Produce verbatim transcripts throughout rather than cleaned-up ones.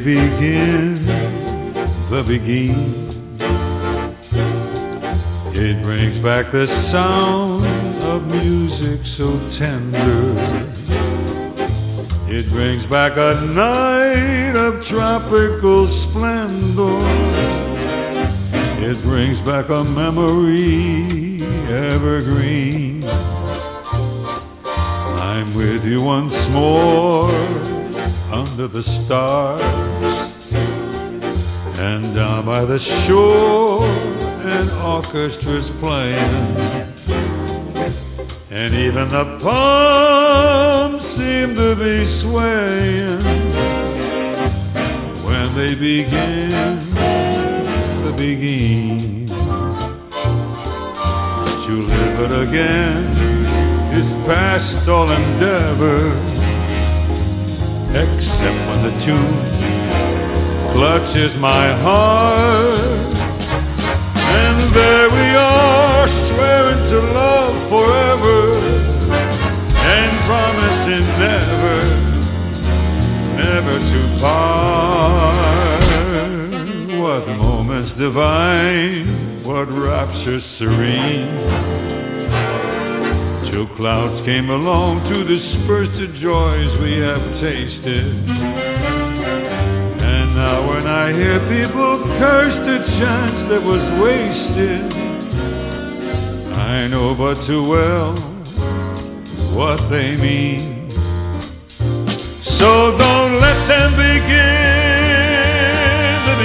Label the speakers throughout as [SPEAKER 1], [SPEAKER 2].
[SPEAKER 1] begin, the beginning, it brings back the sound of music so tender. It brings back a night of tropical splendor. It brings back a memory evergreen. I'm with you once more under the stars, and down by the shore an orchestra's playing, and even the palms seem to be swaying when they begin the beginning. To live it again is past all endeavor, except when the tune clutches my heart, and there we are, swearing to love forever and promising never, never to part. What moments divine, what rapture serene, till clouds came along to disperse the joys we have tasted. And now when I hear people curse the chance that was wasted, I know but too well what they mean. So don't let them begin the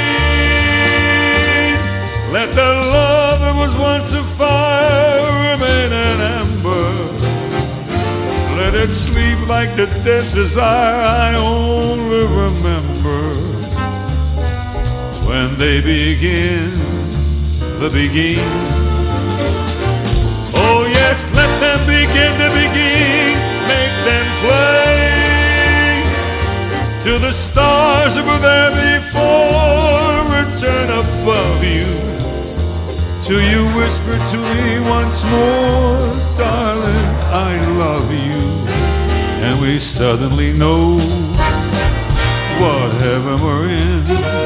[SPEAKER 1] begin. Let the love that was once a fire remain an ember. Let it sleep like the dead desire I only remember when they begin the begin. Oh yes, let them begin to begin. Make them play till the stars that were there before return above you, till you whisper to me once more, darling, I love you. And we suddenly know what heaven we're in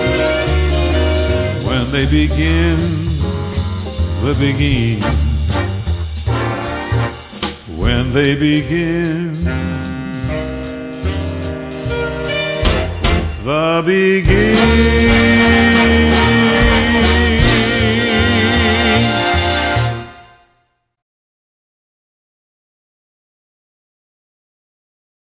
[SPEAKER 1] when they begin the begin. When they begin the begin.